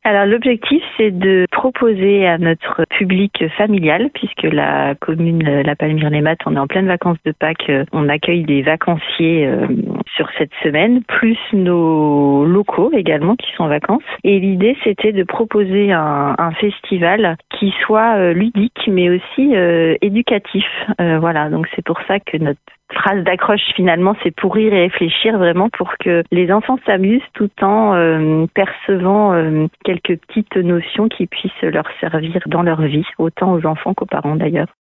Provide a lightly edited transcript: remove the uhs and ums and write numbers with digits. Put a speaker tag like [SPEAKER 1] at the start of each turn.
[SPEAKER 1] Alors l'objectif, c'est de proposer à notre public familial, puisque la commune La Palmyre-les-Mattes, on est en pleine vacances de Pâques, on accueille des vacanciers sur cette semaine, plus nos locaux également qui sont en vacances. Et l'idée, c'était de proposer un festival qui soit ludique, mais aussi éducatif. Voilà, donc c'est pour ça que notre phrase d'accroche finalement, c'est pour rire et réfléchir, vraiment pour que les enfants s'amusent tout en percevant quelques petites notions qui puissent leur servir dans leur vie, autant aux enfants qu'aux parents d'ailleurs.